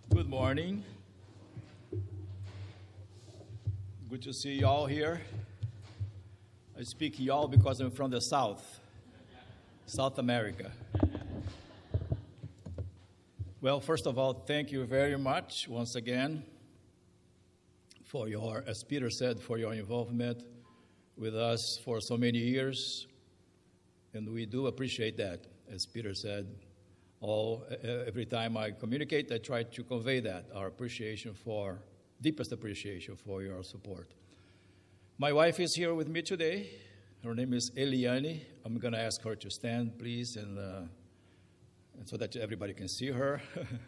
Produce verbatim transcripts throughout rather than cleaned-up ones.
Good morning. Good to see you all here. I speak y'all because I'm from the South, South America. Well, first of all, thank you very much once again for your, as Peter said, for your involvement with us for so many years. And we do appreciate that, as Peter said. All, every time I communicate, I try to convey that, our appreciation for, deepest appreciation for your support. My wife is here with me today. Her name is Eliane. I'm going to ask her to stand, please, and, uh, and so that everybody can see her.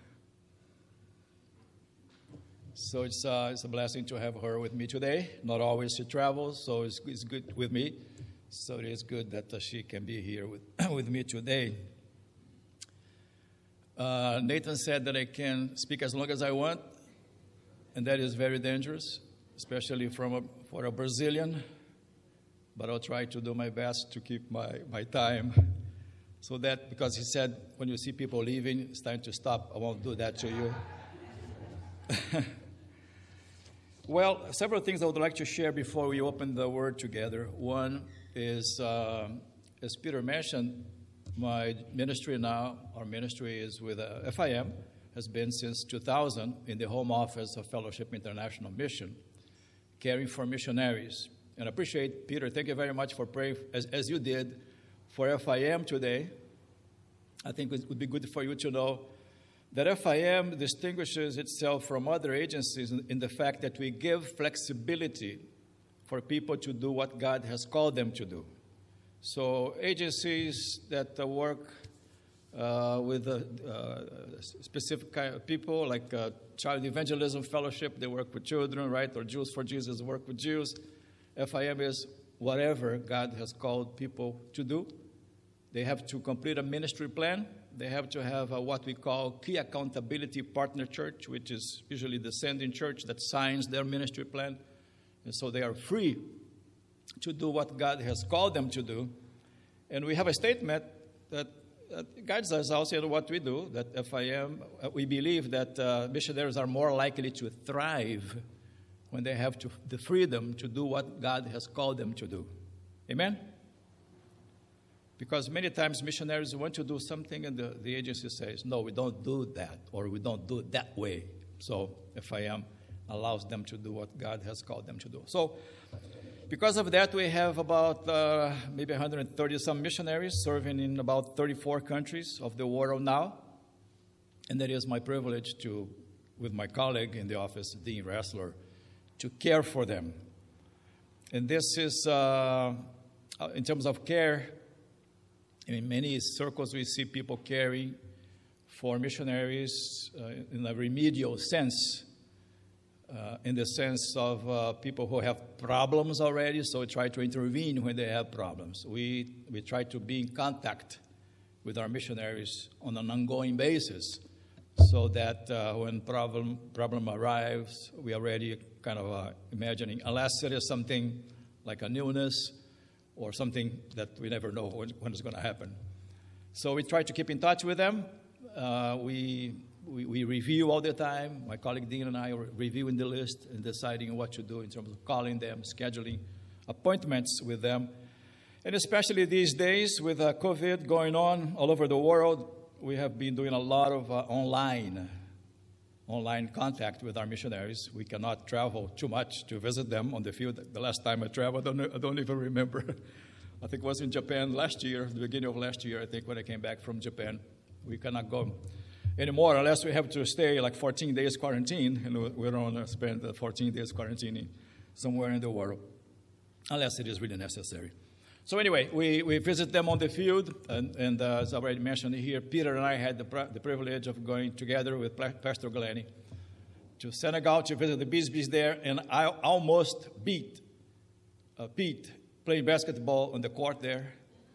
So it's, uh, it's a blessing to have her with me today. Not always she travels, so it's, it's good with me. So it is good that uh, she can be here with, with me today. Uh, Nathan said that I can speak as long as I want, and that is very dangerous, especially from a, for a Brazilian. But I'll try to do my best to keep my, my time. So that, because he said, when you see people leaving, it's time to stop. I won't do that to you. Well, several things I would like to share before we open the Word together. One is, uh, as Peter mentioned, my ministry now, our ministry is with uh, F I M, has been since two thousand in the home office of Fellowship International Mission, caring for missionaries. And I appreciate, Peter, thank you very much for praying, as, as you did, for F I M today. I think it would be good for you to know that F I M distinguishes itself from other agencies in, in the fact that we give flexibility for people to do what God has called them to do. So agencies that uh, work uh, with uh, uh, specific kind of people, like uh, Child Evangelism Fellowship, they work with children, right? Or Jews for Jesus work with Jews. F I M is whatever God has called people to do. They have to complete a ministry plan. They have to have a, what we call key accountability partner church, which is usually the sending church that signs their ministry plan. And so they are free to do what God has called them to do. And we have a statement that, that guides us also in what we do, that F I M, we believe that uh, missionaries are more likely to thrive when they have to, the freedom to do what God has called them to do. Amen? Because many times missionaries want to do something and the, the agency says, no, we don't do that, or we don't do it that way. So F I M allows them to do what God has called them to do. So because of that, we have about uh, maybe one hundred thirty some missionaries serving in about thirty-four countries of the world now. And it is my privilege to, with my colleague in the office, Dean Ressler, to care for them. And this is, uh, in terms of care, in many circles we see people caring for missionaries uh, in a remedial sense. Uh, in the sense of uh, people who have problems already, so we try to intervene when they have problems. We, we try to be in contact with our missionaries on an ongoing basis so that uh, when problem problem arrives, we are already kind of uh, imagining, unless it is something like an illness or something that we never know when, when it's going to happen. So we try to keep in touch with them. Uh, we... We, we review all the time. My colleague Dean and I are reviewing the list and deciding what to do in terms of calling them, scheduling appointments with them. And especially these days with uh, COVID going on all over the world, we have been doing a lot of uh, online, online contact with our missionaries. We cannot travel too much to visit them on the field. The last time I traveled, I don't, I don't even remember. I think it was in Japan last year, the beginning of last year, I think, when I came back from Japan. We cannot go anymore unless we have to stay like fourteen days quarantine, and we don't want to spend the fourteen days quarantining somewhere in the world, unless it is really necessary. So anyway, we, we visit them on the field, and, and uh, as I already mentioned here, Peter and I had the, the privilege of going together with Pastor Glennie to Senegal to visit the Bisbees there, and I almost beat uh, Pete playing basketball on the court there.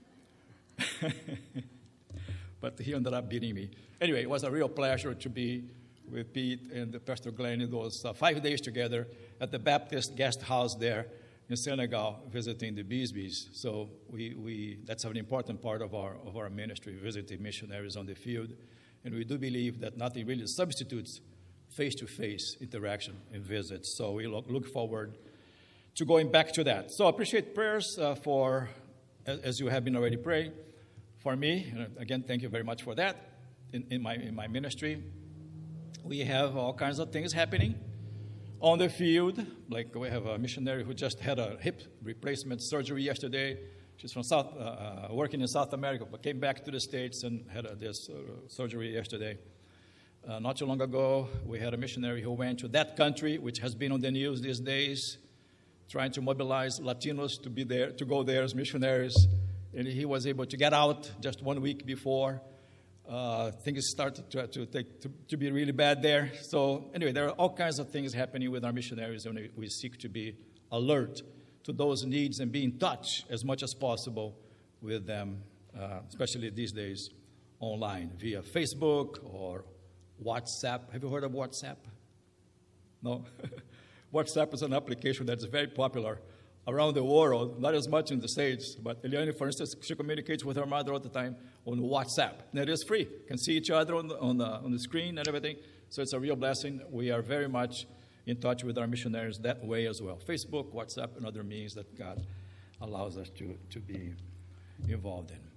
But he ended up beating me. Anyway, it was a real pleasure to be with Pete and Pastor Glenn in those uh, five days together at the Baptist guest house there in Senegal, visiting the Bisbees. So we, we that's an important part of our of our ministry, visiting missionaries on the field. And we do believe that nothing really substitutes face-to-face interaction and visits. So we look, look forward to going back to that. So I appreciate prayers uh, for, as you have been already praying, for me. And again, thank you very much for that. In, in my in my ministry, we have all kinds of things happening on the field. Like we have a missionary who just had a hip replacement surgery yesterday. She's from South, uh, uh, working in South America, but came back to the States and had uh, this uh, surgery yesterday. Uh, not too long ago, we had a missionary who went to that country, which has been on the news these days, trying to mobilize Latinos to be there, to go there as missionaries. And he was able to get out just one week before. Uh, things started to, to, take, to, to be really bad there. So anyway, there are all kinds of things happening with our missionaries, and we seek to be alert to those needs and be in touch as much as possible with them, uh, especially these days online, via Facebook or WhatsApp. Have you heard of WhatsApp? No? WhatsApp is an application that's very popular around the world, not as much in the States, but Eliane, for instance, she communicates with her mother all the time on WhatsApp. And it is free. You can see each other on the, on the, on the screen and everything. So it's a real blessing. We are very much in touch with our missionaries that way as well. Facebook, WhatsApp, and other means that God allows us to, to be involved in.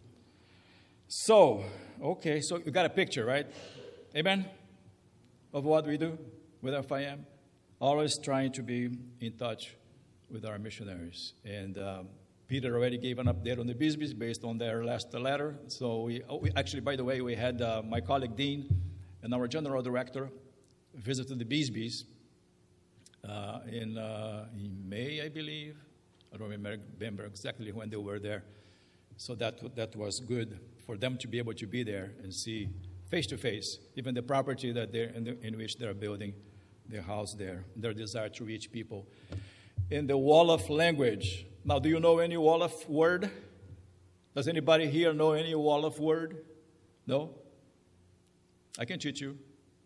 So, okay, so you got a picture, right? Amen? Of what we do with F I M. Always trying to be in touch with our missionaries. And um, Peter already gave an update on the Bisbees based on their last letter. So we, oh, we actually, by the way, we had uh, my colleague Dean and our general director visited the Bisbees uh, in, uh, in May, I believe. I don't remember exactly when they were there. So that that was good for them to be able to be there and see face-to-face, even the property that they're in, the, in which they're building their house there, their desire to reach people. In the Wolof language. Now, do you know any Wolof word? Does anybody here know any Wolof word? No? I can teach you.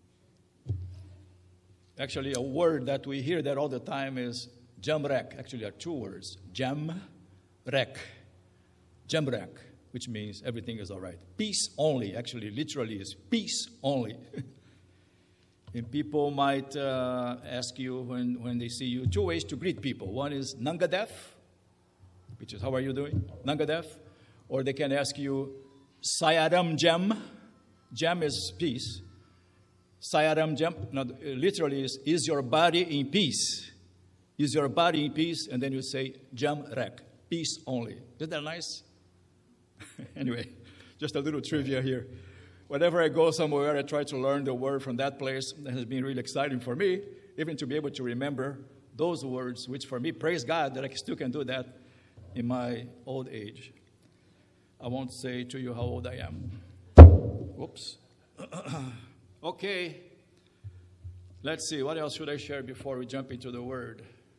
Actually, a word that we hear that all the time is jamrek. Actually, there are two words. Jamrek. Jamrek, which means everything is all right. Peace only. Actually, literally is peace only. And people might uh, ask you when, when they see you two ways to greet people. One is Nangadef, which is how are you doing? Nangadef. Or they can ask you Sayaram Jem. Jem is peace. Sayaram Jem, no, literally is, is your body in peace? Is your body in peace? And then you say Jam Rek, peace only. Isn't that nice? Anyway, just a little trivia here. Whenever I go somewhere, I try to learn the word from that place. That has been really exciting for me, even to be able to remember those words, which for me, praise God that I still can do that in my old age. I won't say to you how old I am. Whoops. Okay. Let's see. What else should I share before we jump into the word?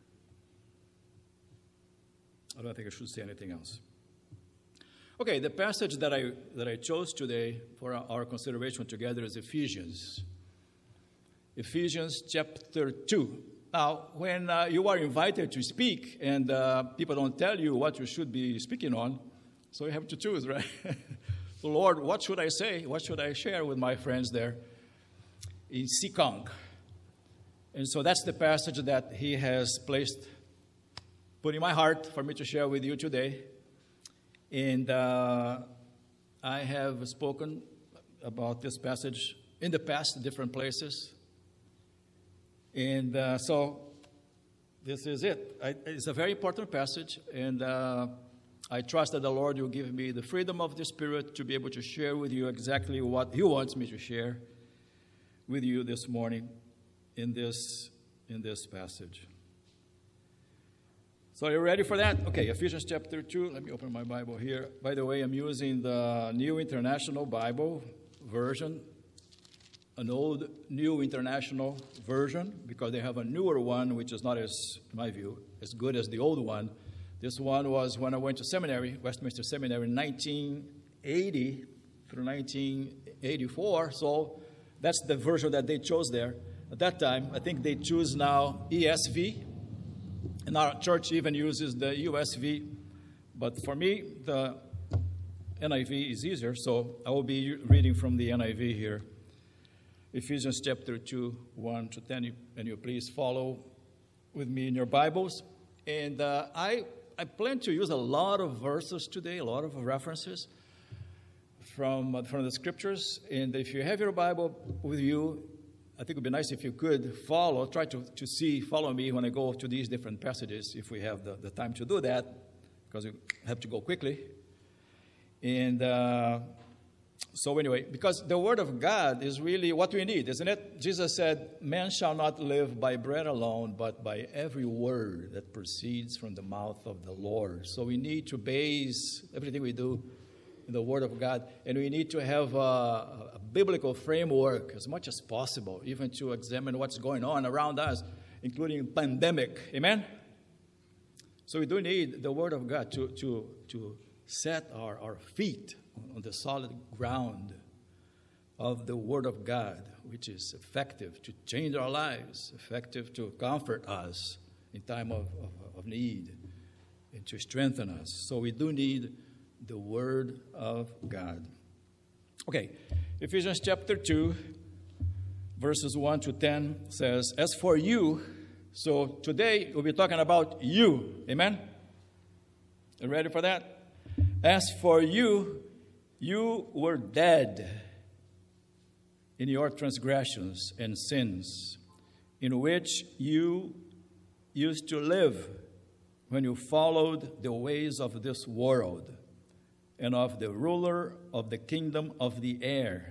I don't think I should say anything else. Okay, the passage that I that I chose today for our, our consideration together is Ephesians. Ephesians chapter two. Now, when uh, you are invited to speak and uh, people don't tell you what you should be speaking on, so you have to choose, right? So, Lord, what should I say? What should I share with my friends there in Sikong? And so that's the passage that he has placed, put in my heart for me to share with you today. And uh, I have spoken about this passage in the past, different places. And uh, so this is it. I, it's a very important passage, and uh, I trust that the Lord will give me the freedom of the Spirit to be able to share with you exactly what He wants me to share with you this morning in this, in this passage. So are you ready for that? Okay, Ephesians chapter two. Let me open my Bible here. By the way, I'm using the New International Bible version, an old New International version, because they have a newer one, which is not, as, in my view, as good as the old one. This one was when I went to seminary, Westminster Seminary, in nineteen eighty through nineteen eighty-four. So that's the version that they chose there. At that time, I think they choose now E S V. And our church even uses the U S V. But for me, the N I V is easier, so I will be reading from the N I V here. Ephesians chapter two, one to ten, and you please follow with me in your Bibles. And uh, I, I plan to use a lot of verses today, a lot of references from, uh, from the Scriptures. And if you have your Bible with you, I think it would be nice if you could follow, try to, to see, follow me when I go to these different passages, if we have the, the time to do that, because we have to go quickly. And uh, so anyway, because the Word of God is really what we need, isn't it? Jesus said, man shall not live by bread alone, but by every word that proceeds from the mouth of the Lord. So we need to base everything we do in the Word of God, and we need to have a, a biblical framework as much as possible, even to examine what's going on around us, including pandemic. Amen? So we do need the Word of God to, to, to set our, our feet on the solid ground of the Word of God, which is effective to change our lives, effective to comfort us in time of, of, of need, and to strengthen us. So we do need the Word of God. Okay, Ephesians chapter two, verses one to ten says, as for you, so today we'll be talking about you. Amen? You ready for that? As for you, you were dead in your transgressions and sins, in which you used to live when you followed the ways of this world and of the ruler of the kingdom of the air,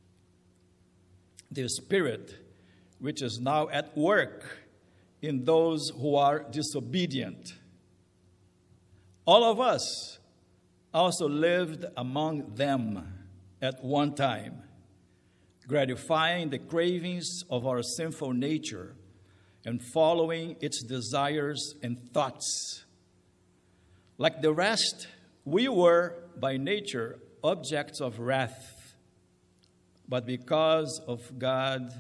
the Spirit which is now at work in those who are disobedient. All of us also lived among them at one time, gratifying the cravings of our sinful nature and following its desires and thoughts. Like the rest, we were by nature objects of wrath, but because of God,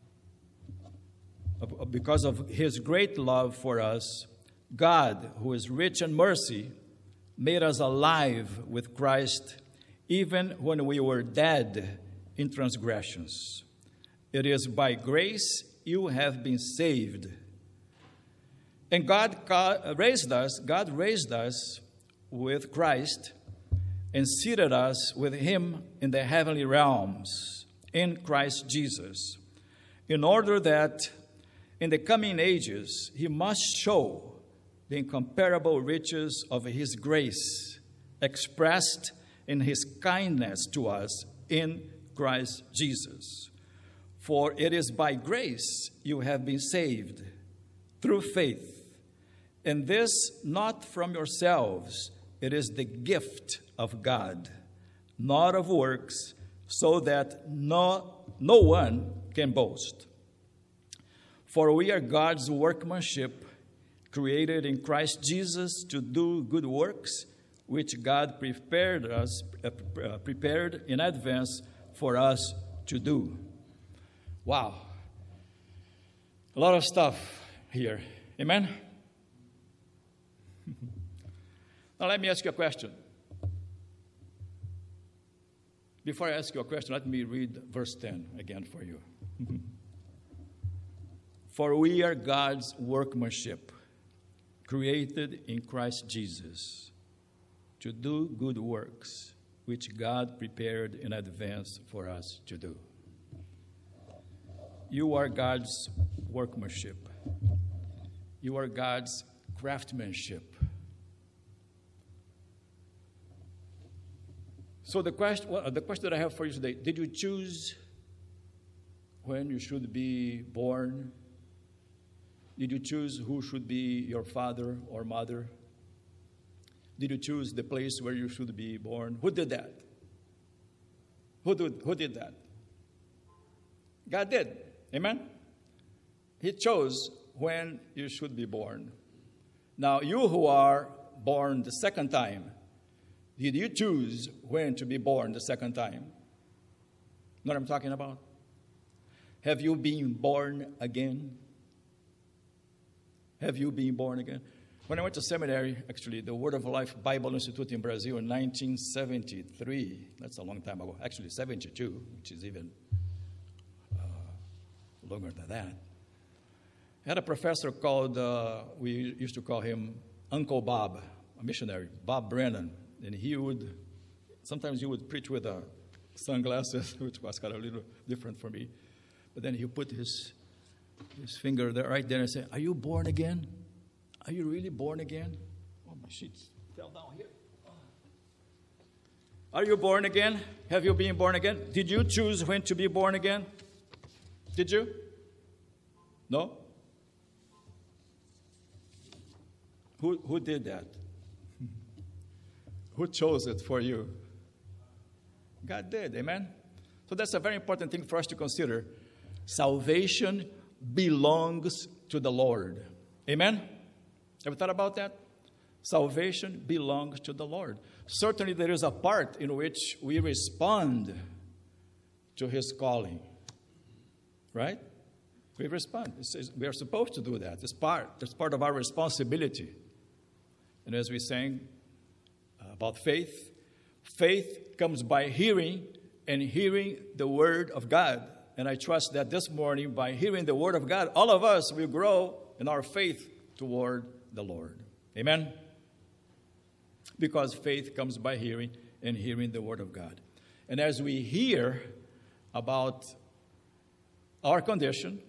because of His great love for us, God, who is rich in mercy, made us alive with Christ even when we were dead in transgressions. It is by grace you have been saved. And God raised us, God raised us with Christ and seated us with Him in the heavenly realms in Christ Jesus, in order that in the coming ages He must show the incomparable riches of His grace expressed in His kindness to us in Christ Jesus. For it is by grace you have been saved, through faith, and this not from yourselves, it is the gift of God, not of works, so that no, no one can boast. For we are God's workmanship, created in Christ Jesus to do good works, which God prepared us, uh, prepared in advance for us to do. Wow. A lot of stuff here. Amen? Now let me ask you a question. Before I ask you a question, let me read verse ten again for you. For we are God's workmanship, created in Christ Jesus, to do good works, which God prepared in advance for us to do. You are God's workmanship. You are God's craftsmanship. So the question, well, the question that I have for you today, did you choose when you should be born? Did you choose who should be your father or mother? Did you choose the place where you should be born? Who did that? Who did, who did that? God did. Amen? He chose when you should be born. Now, you who are born the second time, did you choose when to be born the second time? You know what I'm talking about? Have you been born again? Have you been born again? When I went to seminary, actually, the Word of Life Bible Institute in Brazil in nineteen seventy-three, that's a long time ago, actually seventy-two, which is even uh, longer than that. I had a professor called, uh, we used to call him Uncle Bob, a missionary, Bob Brennan. And he would, sometimes he would preach with uh, sunglasses, which was kind of a little different for me. But then he put his, his finger there, right there and say, are you born again? Are you really born again? Oh, my sheets fell down here. Are you born again? Have you been born again? Did you choose when to be born again? Did you? No? Who, who did that? Who chose it for you? God did, amen? So that's a very important thing for us to consider. Salvation belongs to the Lord. Amen? Ever thought about that? Salvation belongs to the Lord. Certainly there is a part in which we respond to His calling. Right? We respond. It's, it's, we are supposed to do that. It's part, it's part of our responsibility. And as we sang about faith, faith comes by hearing, and hearing the Word of God. And I trust that this morning, by hearing the Word of God, all of us will grow in our faith toward the Lord. Amen? Because faith comes by hearing, and hearing the Word of God. And as we hear about our condition,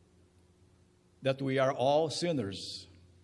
that we are all sinners.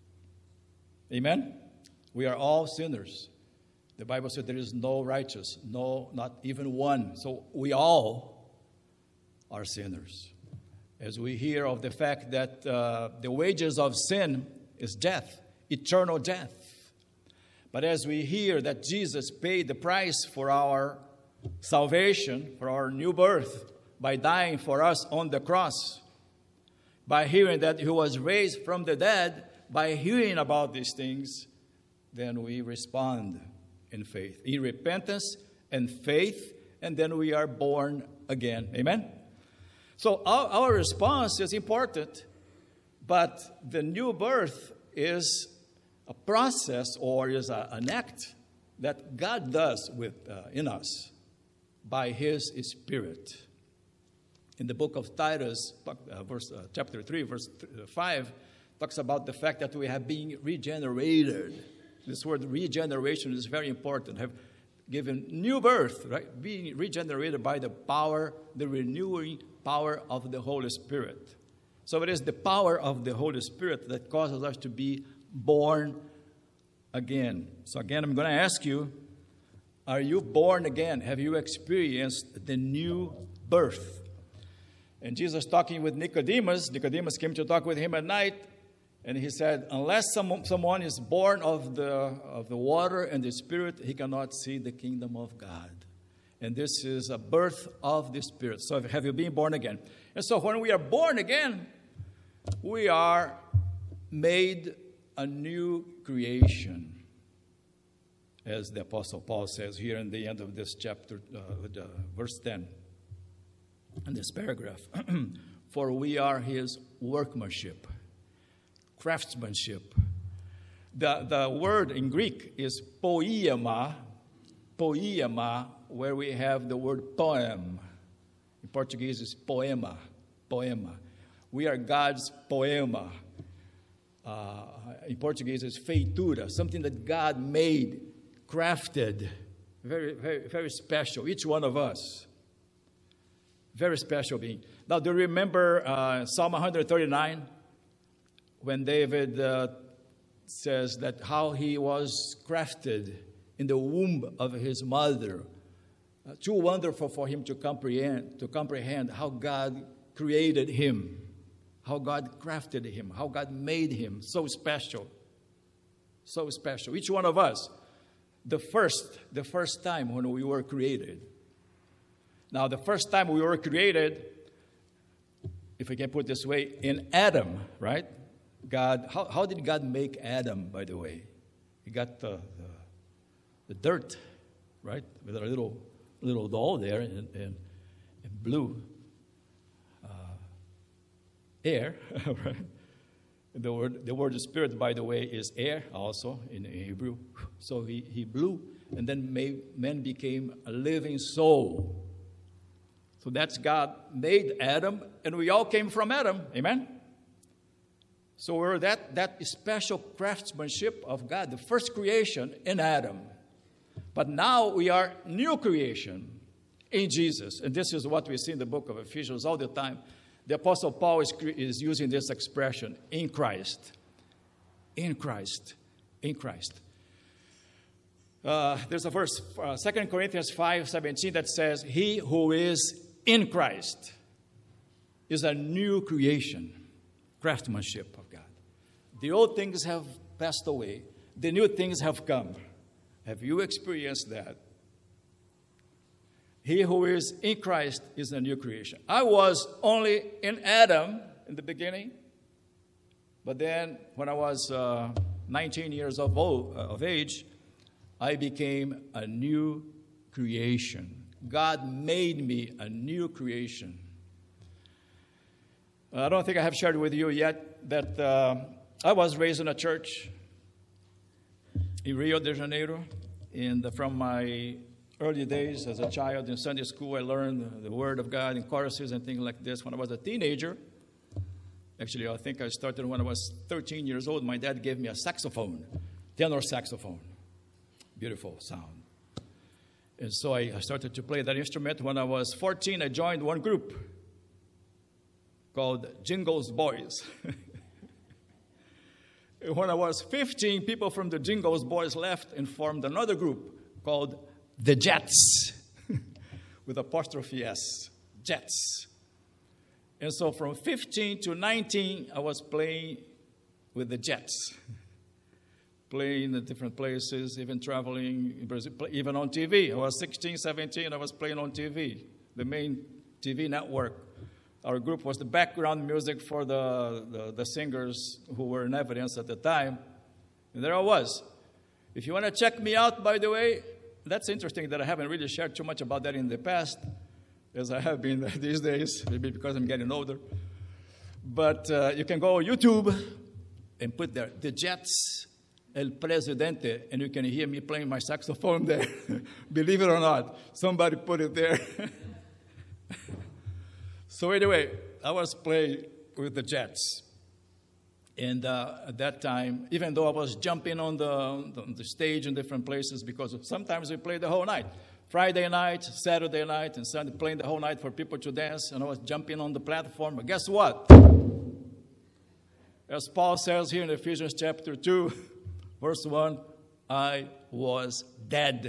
Amen? We are all sinners. The Bible said there is no righteous, no, not even one. So we all are sinners. As we hear of the fact that uh, the wages of sin is death, eternal death. But as we hear that Jesus paid the price for our salvation, for our new birth, by dying for us on the cross, by hearing that He was raised from the dead, by hearing about these things, then we respond in faith, in repentance and faith, and then we are born again. Amen? So our, our response is important, but the new birth is a process or is a, an act that God does with uh, in us by His Spirit. In the book of Titus, uh, verse, uh, chapter three, verse five, talks about the fact that we have been regenerated. This word regeneration is very important. Have given new birth, right? Being regenerated by the power, the renewing power of the Holy Spirit. So it is the power of the Holy Spirit that causes us to be born again. So again, I'm going to ask you, are you born again? Have you experienced the new birth? And Jesus talking with Nicodemus, Nicodemus came to talk with him at night, and he said, unless some, someone is born of the, of the water and the Spirit, he cannot see the kingdom of God. And this is a birth of the Spirit. So have you been born again? And so when we are born again, we are made a new creation, as the Apostle Paul says here in the end of this chapter, uh, uh, verse ten, in this paragraph. For we are His workmanship, craftsmanship. The, the word in Greek is poiema, poiema, where we have the word poem. In Portuguese, it's poema, poema. We are God's poema. Uh, in Portuguese, it's feitura, something that God made, crafted, very, very, very special, each one of us. Very special being. Now, do you remember uh, Psalm one thirty-nine, when David uh, says that how he was crafted in the womb of his mother? Uh, too wonderful for him to comprehend, to comprehend how God created him. How God crafted him, how God made him so special, so special. Each one of us, the first, the first time when we were created. Now, the first time we were created, if we can put it this way, in Adam, right? God, how, how did God make Adam, by the way? He got the, the, the dirt, right, with a little little doll there in, in, in blue. Air, right? The word, the word spirit, by the way, is air also in Hebrew. So he, he blew, and then made, man became a living soul. So that's God made Adam, and we all came from Adam. Amen? So we're that, that special craftsmanship of God, the first creation in Adam. But now we are new creation in Jesus. And this is what we see in the book of Ephesians all the time. The Apostle Paul is, is using this expression, in Christ. In Christ. In Christ. Uh, there's a verse, uh, Second Corinthians five seventeen, that says, he who is in Christ is a new creation, craftsmanship of God. The old things have passed away. The new things have come. Have you experienced that? He who is in Christ is a new creation. I was only in Adam in the beginning, but then when I was uh, nineteen years of, old, uh, of age, I became a new creation. God made me a new creation. I don't think I have shared with you yet that uh, I was raised in a church in Rio de Janeiro, and from my early days as a child in Sunday school, I learned the Word of God in choruses and things like this. When I was a teenager, actually, I think I started when I was thirteen years old. My dad gave me a saxophone, tenor saxophone. Beautiful sound. And so I, I started to play that instrument. When I was fourteen, I joined one group called Jingles Boys. When I was fifteen, people from the Jingles Boys left and formed another group called The Jets, with apostrophe S, Jets. And so from fifteen to nineteen, I was playing with the Jets, playing in different places, even traveling in Brazil, even on T V. I was sixteen, seventeen, I was playing on T V, the main T V network. Our group was the background music for the, the, the singers who were in evidence at the time. And there I was. If you want to check me out, by the way, that's interesting that I haven't really shared too much about that in the past, as I have been these days, maybe because I'm getting older. But uh, you can go on YouTube and put there, The Jets, El Presidente, and you can hear me playing my saxophone there. Believe it or not, somebody put it there. So anyway, I was playing with the Jets. And uh, at that time, even though I was jumping on the, on the stage in different places, because sometimes we played the whole night. Friday night, Saturday night, and Sunday, playing the whole night for people to dance, and I was jumping on the platform. But guess what? As Paul says here in Ephesians chapter two, verse one, I was dead.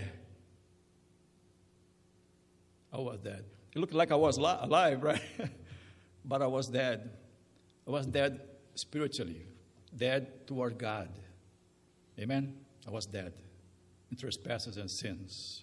I was dead. It looked like I was li- alive, right? But I was dead. I was dead spiritually, dead toward God. Amen? I was dead in trespasses and sins.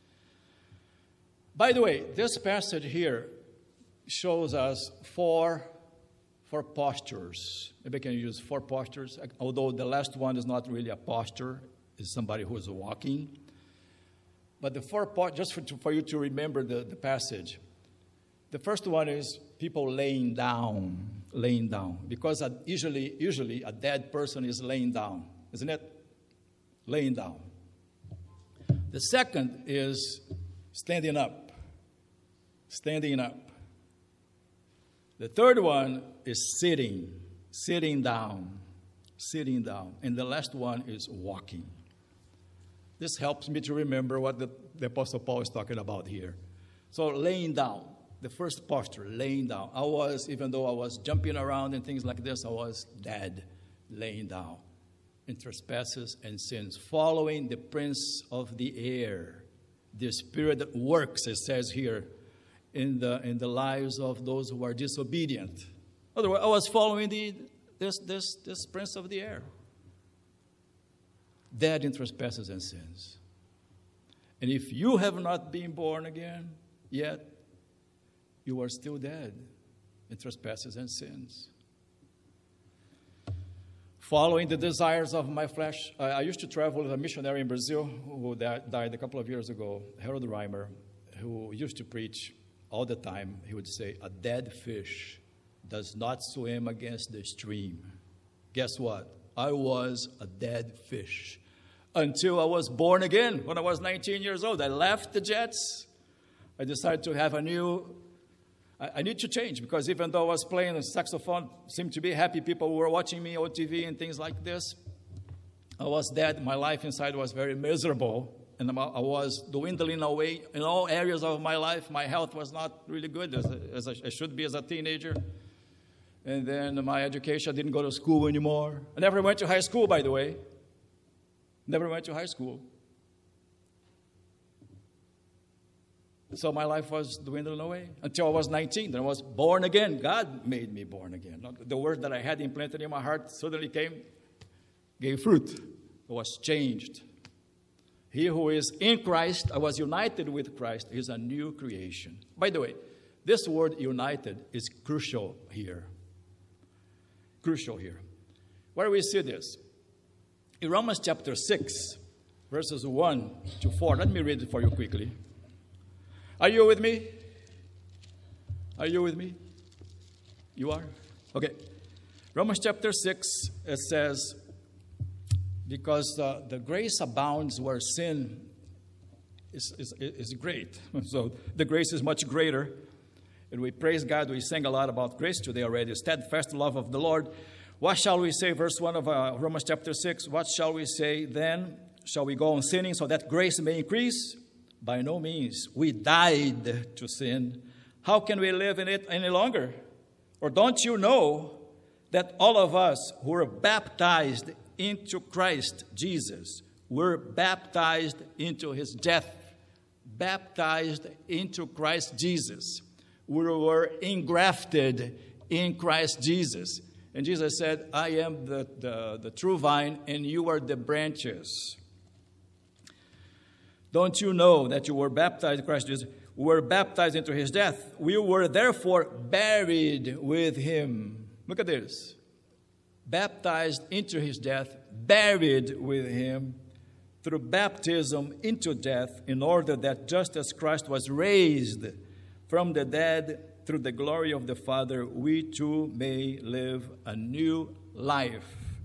By the way, this passage here shows us four, four postures. Maybe I can use four postures, although the last one is not really a posture. It's somebody who is walking. But the four postures, just for, for you to remember the, the passage. The first one is people laying down, laying down. Because usually, usually a dead person is laying down, isn't it? Laying down. The second is standing up, standing up. The third one is sitting, sitting down, sitting down. And the last one is walking. This helps me to remember what the, the Apostle Paul is talking about here. So laying down, the first posture, laying down. I was, even though I was jumping around and things like this, I was dead, laying down in trespasses and sins, following the prince of the air, the spirit that works, it says here, in the in the lives of those who are disobedient. Otherwise, I was following the this this this prince of the air, dead in trespasses and sins. And if you have not been born again yet, you are still dead in trespasses and sins. Following the desires of my flesh. I, I used to travel with a missionary in Brazil who died a couple of years ago, Harold Reimer, who used to preach all the time. He would say, a dead fish does not swim against the stream. Guess what? I was a dead fish until I was born again when I was nineteen years old. I left the Jets. I decided to have a new I, I need to change, because even though I was playing the saxophone, seemed to be happy people were watching me on T V and things like this. I was dead. My life inside was very miserable. And I was dwindling away in all areas of my life. My health was not really good as, as I should be as a teenager. And then my education, I didn't go to school anymore. I never went to high school, by the way. Never went to high school. So my life was dwindling away until I was nineteen. Then I was born again. God made me born again. The word that I had implanted in my heart suddenly came, gave fruit. I was changed. He who is in Christ, I was united with Christ, is a new creation. By the way, this word united is crucial here. Crucial here. Where we see this? In Romans chapter six, verses one to four. Let me read it for you quickly. Are you with me? Are you with me? You are? Okay. Romans chapter six, it says, because uh, the grace abounds where sin is, is, is great. So the grace is much greater. And we praise God. We sang a lot about grace today already. Steadfast love of the Lord. What shall we say? Verse one of uh, Romans chapter six. What shall we say then? Shall we go on sinning so that grace may increase? By no means. We died to sin. How can we live in it any longer? Or don't you know that all of us who were baptized into Christ Jesus were baptized into his death? Baptized into Christ Jesus. We were engrafted in Christ Jesus. And Jesus said, I am the, the, the true vine, and you are the branches. Don't you know that you were baptized in Christ Jesus? We were baptized into his death. We were therefore buried with him. Look at this. Baptized into his death, buried with him through baptism into death, in order that just as Christ was raised from the dead through the glory of the Father, we too may live a new life.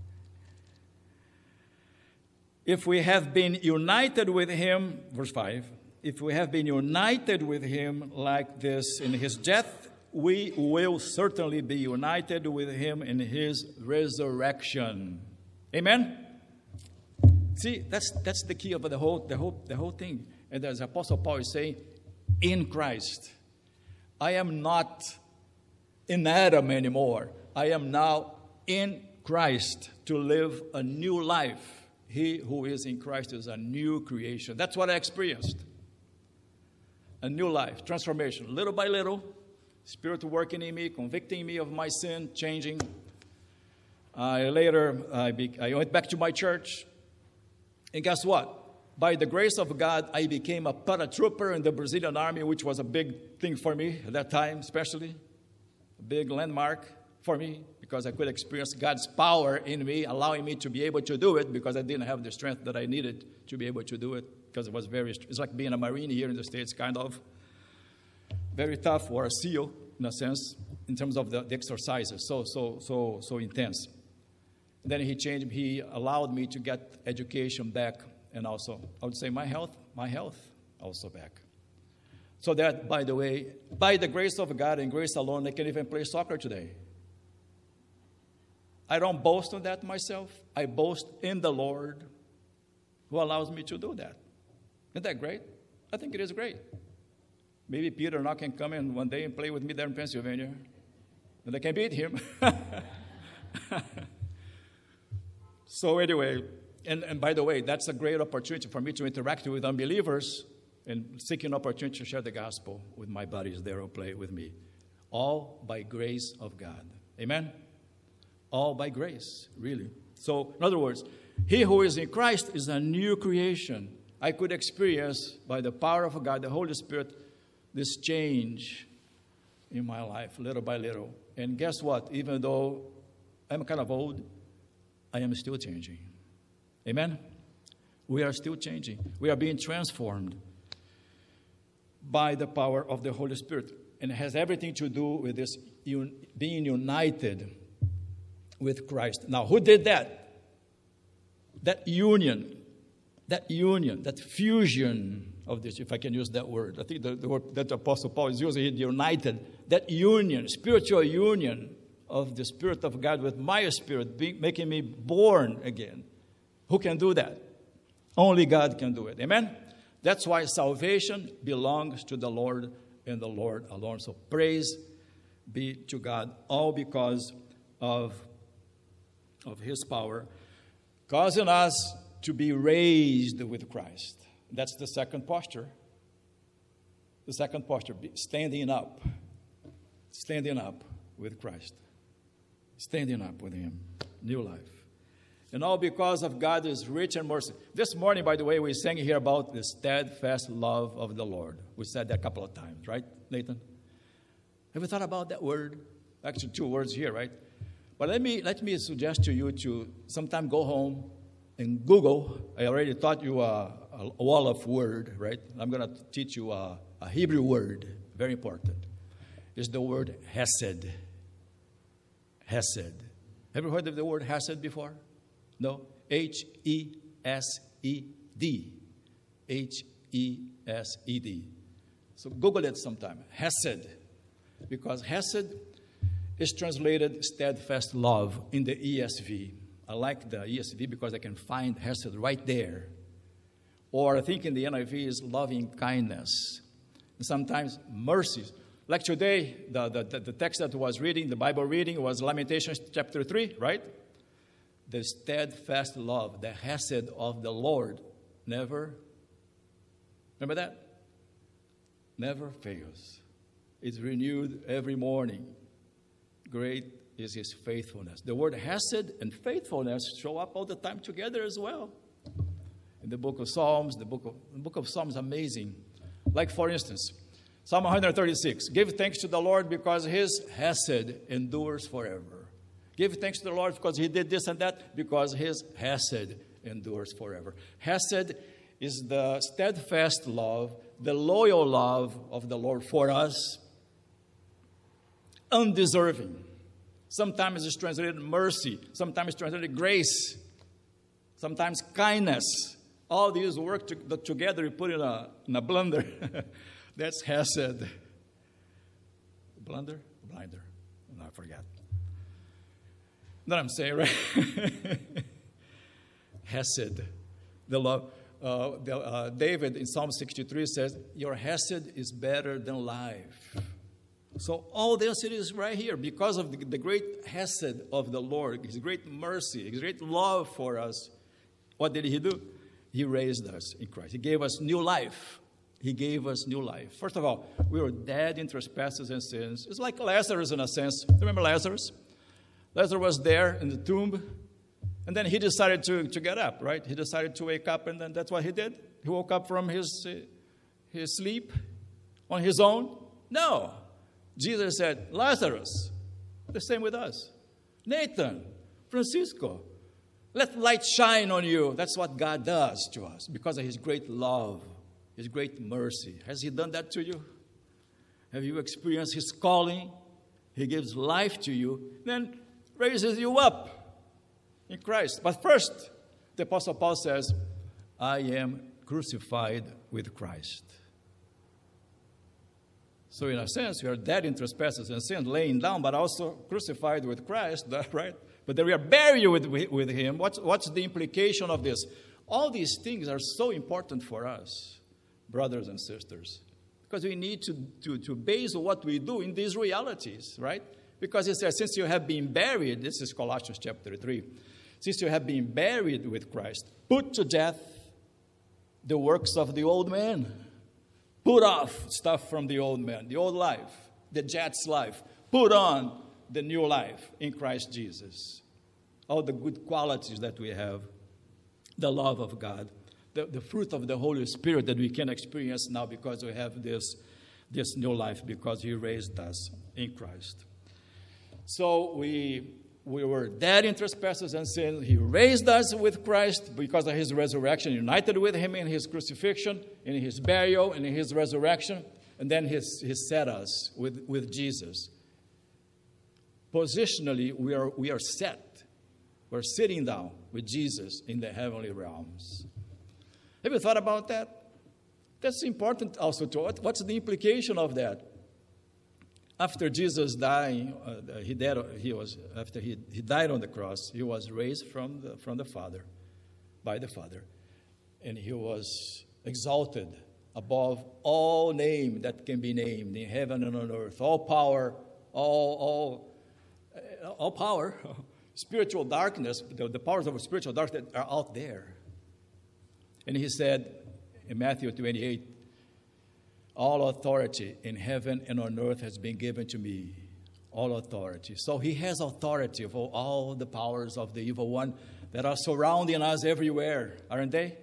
If we have been united with him, verse five, if we have been united with him like this in his death, we will certainly be united with him in his resurrection. Amen? See, that's that's the key of the whole the whole the whole thing. And as Apostle Paul is saying, in Christ. I am not in Adam anymore. I am now in Christ to live a new life. He who is in Christ is a new creation. That's what I experienced. A new life, transformation, little by little. Spirit working in me, convicting me of my sin, changing. Uh, later, I, be, I went back to my church. And guess what? By the grace of God, I became a paratrooper in the Brazilian army, which was a big thing for me at that time, especially. A big landmark for me, because I could experience God's power in me, allowing me to be able to do it, because I didn't have the strength that I needed to be able to do it, because it was very, it's like being a Marine here in the States, kind of. Very tough, or a SEAL, in a sense, in terms of the, the exercises, so, so, so, so intense. And then he changed, he allowed me to get education back. And also, I would say my health, my health also back. So that, by the way, by the grace of God and grace alone, I can even play soccer today. I don't boast on that myself. I boast in the Lord who allows me to do that. Isn't that great? I think it is great. Maybe Peter now can come in one day and play with me there in Pennsylvania. And I can beat him. So anyway, And, and by the way, that's a great opportunity for me to interact with unbelievers and seek an opportunity to share the gospel with my buddies there who play with me. All by grace of God. Amen? All by grace, really. So, in other words, he who is in Christ is a new creation. I could experience, by the power of God, the Holy Spirit, this change in my life, little by little. And guess what? Even though I'm kind of old, I am still changing. Amen? We are still changing. We are being transformed by the power of the Holy Spirit. And it has everything to do with this un- being united with Christ. Now, who did that? That union, that union, that fusion of this, if I can use that word. I think the, the word that Apostle Paul is using, united, that union, spiritual union of the Spirit of God with my spirit, being, making me born again. Who can do that? Only God can do it. Amen? That's why salvation belongs to the Lord and the Lord alone. So praise be to God, all because of, of His power, causing us to be raised with Christ. That's the second posture. The second posture, standing up. Standing up with Christ. Standing up with Him. New life. And all because of God's rich and mercy. This morning, by the way, we sang here about the steadfast love of the Lord. We said that a couple of times, right, Nathan? Have you thought about that word? Actually, two words here, right? But let me let me suggest to you to sometime go home and Google. I already taught you a, a wall of word, right? I'm going to teach you a, a Hebrew word, very important. It's the word hesed. Hesed. Have you heard of the word hesed before? No? H E S E D. H E S E D. So Google it sometime. Hesed. Because hesed is translated steadfast love in the E S V. I like the E S V because I can find hesed right there. Or I think in the N I V is loving kindness. And sometimes mercy. Like today, the, the, the text that was reading, the Bible reading was Lamentations chapter three, right? The steadfast love, the hesed of the Lord never, remember that? Never fails. It's renewed every morning. Great is His faithfulness. The word hesed and faithfulness show up all the time together as well. In the book of Psalms, the book of, the book of Psalms is amazing. Like, for instance, Psalm one thirty-six, give thanks to the Lord because His hesed endures forever. Give thanks to the Lord because He did this and that, because His hesed endures forever. Hesed is the steadfast love, the loyal love of the Lord for us, undeserving. Sometimes it's translated mercy. Sometimes it's translated grace. Sometimes kindness. All these work to, together, you put in a, in a blender. That's hesed. Blunder? Blinder. No, I forgot. That I'm saying, right? Hesed. The love. Uh, the, uh, David in Psalm sixty-three says, your hesed is better than life. So all this it is right here because of the, the great hesed of the Lord, His great mercy, His great love for us. What did He do? He raised us in Christ. He gave us new life. He gave us new life. First of all, we were dead in trespasses and sins. It's like Lazarus in a sense. Remember Lazarus? Lazarus was there in the tomb, and then he decided to, to get up, right? He decided to wake up, and then that's what he did. He woke up from his, uh, his sleep on his own. No. Jesus said, Lazarus, the same with us. Nathan, Francisco, let light shine on you. That's what God does to us because of His great love, His great mercy. Has He done that to you? Have you experienced His calling? He gives life to you, then raises you up in Christ. But first, the Apostle Paul says, I am crucified with Christ. So in a sense, we are dead in trespasses and sin, laying down, but also crucified with Christ, right? But then we are buried with, with Him. What's, what's the implication of this? All these things are so important for us, brothers and sisters, because we need to, to, to base what we do in these realities, right? Because it says, since you have been buried, this is Colossians chapter three, since you have been buried with Christ, put to death the works of the old man. Put off stuff from the old man, the old life, the Jets life. Put on the new life in Christ Jesus. All the good qualities that we have, the love of God, the, the fruit of the Holy Spirit that we can experience now because we have this, this new life because He raised us in Christ. So we, we were dead in trespasses and sin. He raised us with Christ because of His resurrection, united with Him in His crucifixion, in His burial, and in His resurrection. And then He, he set us with, with Jesus. Positionally, we are, we are set. We're sitting down with Jesus in the heavenly realms. Have you thought about that? That's important also. To what, what's the implication of that? After Jesus died, uh, he died. He was after he, he died on the cross. He was raised from the from the Father, by the Father, and he was exalted above all name that can be named in heaven and on earth. All power, all all all power, spiritual darkness. The, the powers of spiritual darkness are out there. And he said in Matthew twenty-eight, all authority in heaven and on earth has been given to me. All authority. So he has authority over all the powers of the evil one that are surrounding us everywhere, aren't they?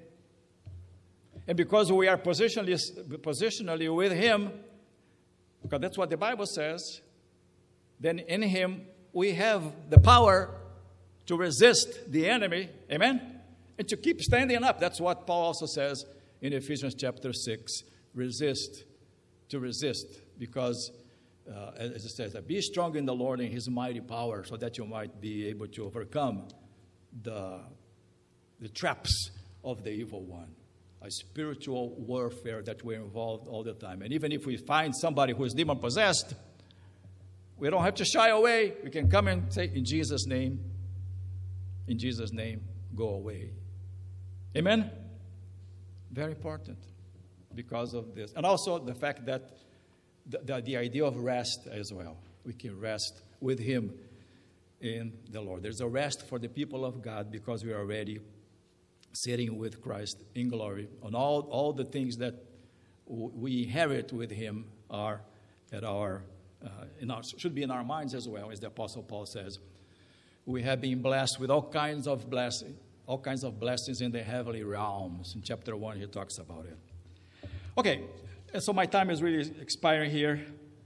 And because we are positionally, positionally with him, because that's what the Bible says, then in him we have the power to resist the enemy, amen? And to keep standing up. That's what Paul also says in Ephesians chapter six. Resist, to resist, because uh, as it says, be strong in the Lord and his mighty power, so that you might be able to overcome the, the traps of the evil one. A spiritual warfare that we're involved all the time. And even if we find somebody who is demon-possessed, we don't have to shy away. We can come and say, in Jesus' name, in Jesus' name, go away. Amen? Very important. Because of this. And also the fact that the, the, the idea of rest as well. We can rest with him in the Lord. There's a rest for the people of God because we are already sitting with Christ in glory. And all, all the things that w- we inherit with him are at our, uh, in our, should be in our minds as well, as the Apostle Paul says. We have been blessed with all kinds of blessings, all kinds of blessings in the heavenly realms. In chapter one, he talks about it. Okay, so my time is really expiring here.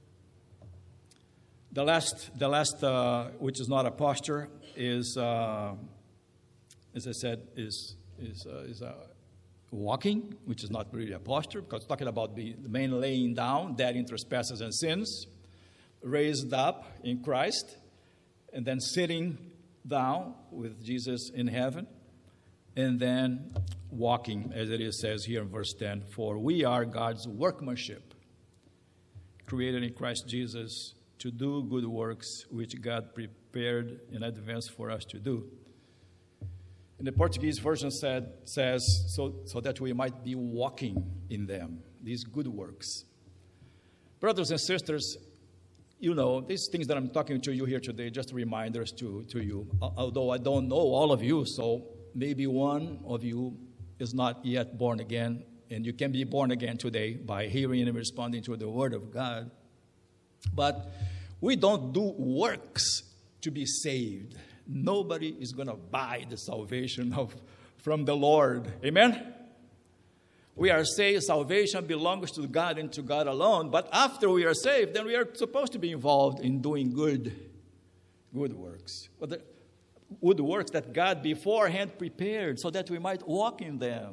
The last, the last, uh, which is not a posture, is, uh, as I said, is is uh, is uh, walking, which is not really a posture, because it's talking about the, the main laying down, dead in trespasses and sins, raised up in Christ, and then sitting down with Jesus in heaven, and then walking, as it is says here in verse ten, for we are God's workmanship, created in Christ Jesus to do good works which God prepared in advance for us to do. And the Portuguese version said, says, so, so that we might be walking in them, these good works. Brothers and sisters, you know, these things that I'm talking to you here today, just reminders to, to you. Although I don't know all of you, so maybe one of you is not yet born again, and you can be born again today by hearing and responding to the Word of God. But we don't do works to be saved. Nobody is going to buy the salvation of, from the Lord. Amen? We are saved. Salvation belongs to God and to God alone. But after we are saved, then we are supposed to be involved in doing good, good works. But the, good works that God beforehand prepared so that we might walk in them.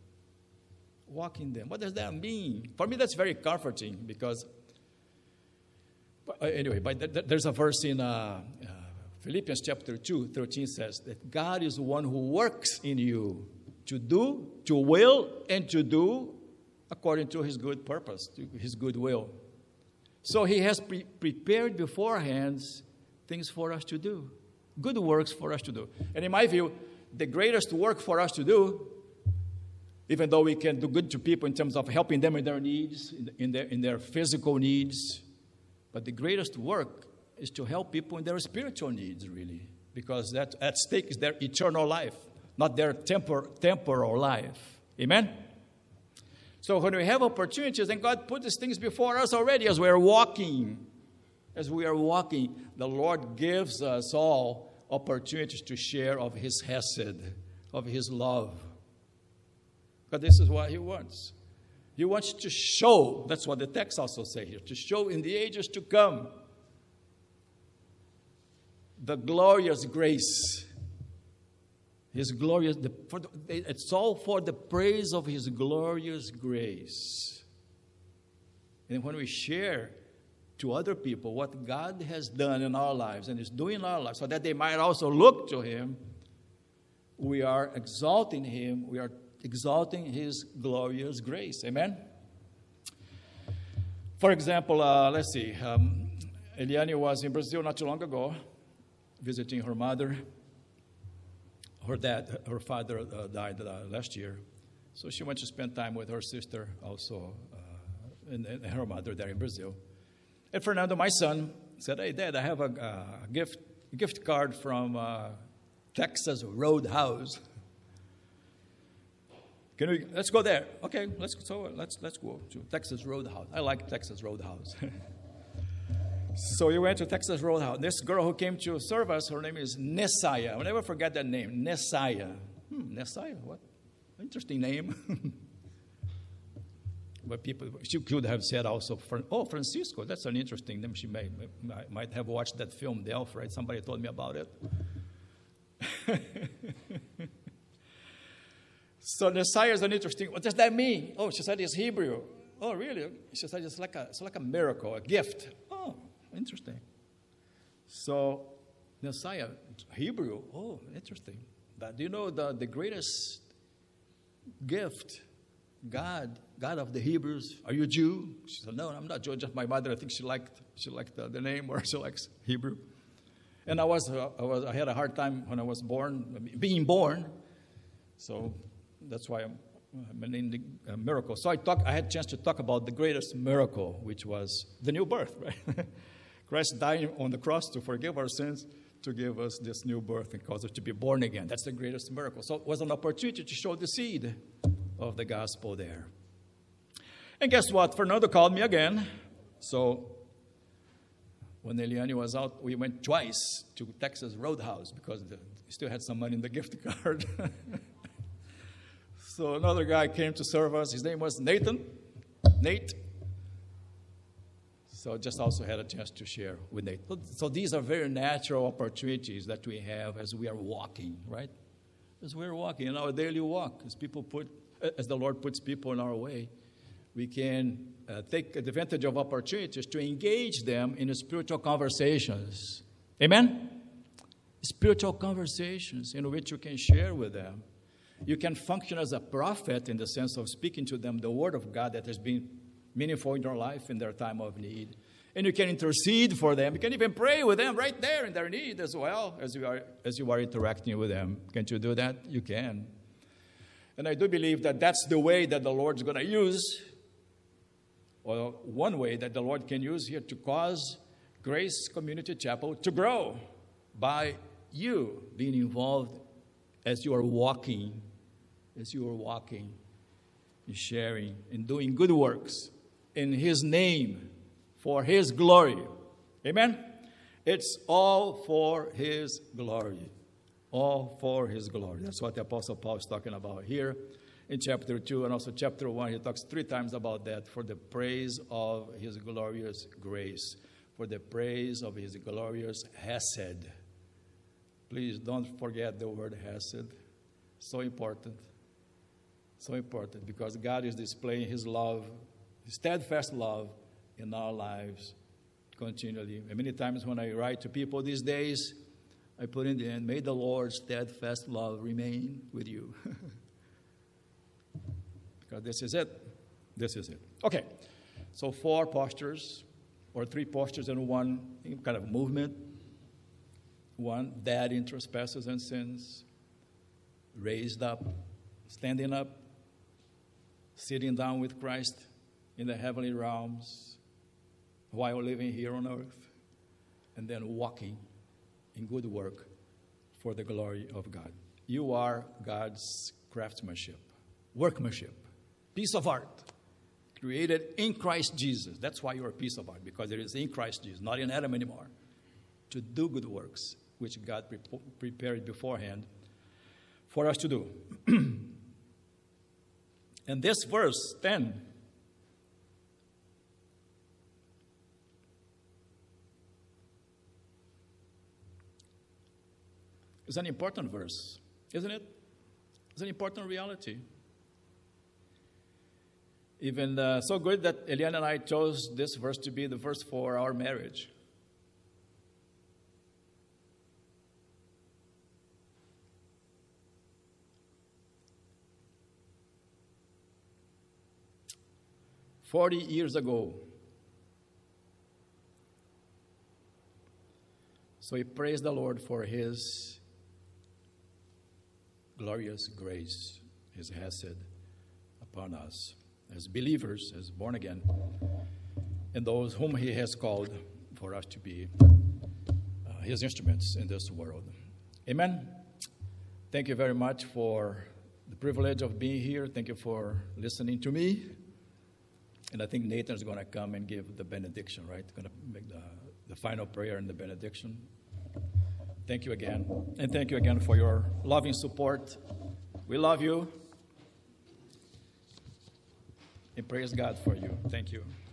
Walk in them. What does that mean? For me, that's very comforting because, anyway, but there's a verse in uh, uh, Philippians chapter two, thirteen says that God is the one who works in you to do, to will, and to do according to his good purpose, to his good will. So he has pre- prepared beforehand things for us to do. Good works for us to do. And in my view, the greatest work for us to do, even though we can do good to people in terms of helping them in their needs, in their, in their physical needs, but the greatest work is to help people in their spiritual needs, really, because that at stake is their eternal life, not their tempor, temporal life. Amen? So when we have opportunities, and God put these things before us already as we are walking, As we are walking, the Lord gives us all opportunities to share of his hesed, of his love. But this is what he wants. He wants to show, that's what the text also says here, to show in the ages to come the glorious grace. His glorious, the, for the, it's all for the praise of his glorious grace. And when we share to other people what God has done in our lives and is doing in our lives so that they might also look to him, we are exalting him, we are exalting his glorious grace. Amen? For example, uh, let's see, um, Eliane was in Brazil not too long ago, visiting her mother. Her dad, her father uh, died uh, last year, so she went to spend time with her sister also, uh, and, and her mother there in Brazil. And Fernando, my son, said, "Hey, Dad, I have a, a gift a gift card from uh, Texas Roadhouse. Can we? Let's go there. Okay, let's so let's let's go to Texas Roadhouse. I like Texas Roadhouse." So we went to Texas Roadhouse. This girl who came to serve us, her name is Nessaya. I'll never forget that name, Nessaya. Hmm, Nessaya, what? Interesting name. But people, she could have said also, oh, Francisco, that's an interesting name. She may, might, might have watched that film, The Elf, right? Somebody told me about it. So Nessaya is an interesting, what does that mean? Oh, she said it's Hebrew. Oh, really? She said it's like a, it's like a miracle, a gift. Oh, interesting. So, Messiah, Hebrew, oh, interesting. But do you know the, the greatest gift, God, God of the Hebrews, are you a Jew? She said, no, I'm not Jew, just my mother, I think she liked she liked the, the name, or she likes Hebrew. And I was, uh, I was, I had a hard time when I was born, being born, so that's why I'm named a miracle. So I talk, I had a chance to talk about the greatest miracle, which was the new birth, right? Christ dying on the cross to forgive our sins, to give us this new birth and cause us to be born again. That's the greatest miracle. So it was an opportunity to show the seed of the gospel there. And guess what? Fernando called me again. So when Eliane was out, we went twice to Texas Roadhouse because we still had some money in the gift card. So another guy came to serve us. His name was Nathan. Nate. So just also had a chance to share with Nate. So these are very natural opportunities that we have as we are walking, right? As we're walking in our daily walk, as people put, as the Lord puts people in our way, we can uh, take advantage of opportunities to engage them in spiritual conversations. Amen? Spiritual conversations in which you can share with them. You can function as a prophet in the sense of speaking to them the word of God that has been meaningful in their life in their time of need. And you can intercede for them. You can even pray with them right there in their need as well as you are, as you are interacting with them. Can't you do that? You can. And I do believe that that's the way that the Lord's going to use, or one way that the Lord can use here to cause Grace Community Chapel to grow by you being involved as you are walking, as you are walking, and sharing, and doing good works in His name, for His glory. Amen? It's all for His glory. All for His glory. That's what the Apostle Paul is talking about here in chapter two, and also chapter one. He talks three times about that, for the praise of His glorious grace, for the praise of His glorious hesed. Please don't forget the word hesed. So important. So important, because God is displaying His love, His steadfast love in our lives continually. And many times when I write to people these days, I put in the end, may the Lord's steadfast love remain with you. Because this is it. This is it. Okay, so four postures, or three postures in one kind of movement. One, dead in trespasses and sins, raised up, standing up, sitting down with Christ in the heavenly realms while living here on earth, and then walking in good work for the glory of God. You are God's craftsmanship, workmanship, piece of art, created in Christ Jesus. That's why you're a piece of art, because it is in Christ Jesus, not in Adam anymore, to do good works, which God pre- prepared beforehand for us to do. And this verse ten is an important verse, isn't it? It's an important reality. Even uh, so good that Eliane and I chose this verse to be the verse for our marriage. Forty years ago, So we praise the Lord for his glorious grace, his hesed upon us as believers, as born again, and those whom he has called for us to be uh, his instruments in this world. Amen. Thank you very much for the privilege of being here. Thank you for listening to me. And I think Nathan's going to come and give the benediction, right? Going to make the, the final prayer and the benediction. Thank you again. And thank you again for your loving support. We love you. And praise God for you. Thank you.